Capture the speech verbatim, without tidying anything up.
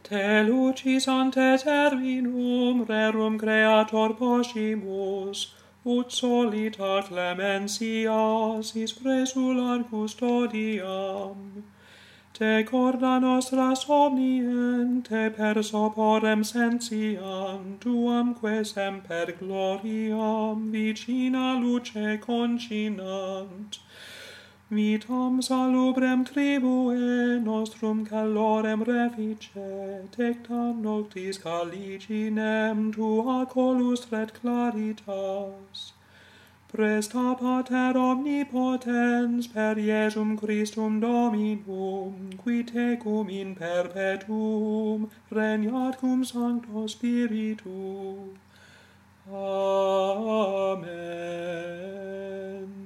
Te lucis ante terminum rerum creator poscimus, ut solita clementia sis presular custodiam. Te corda nostra somniente per soporem sentiam, tuamque semper gloriam vicina luce concinant. Vitam salubrem tribue nostrum calorem refice, tectam noctis caliginem tua colustret claritas. Presta Pater omnipotens per Iesum Christum Dominum, qui tecum in perpetuum regnat cum Sancto Spiritu. Amen.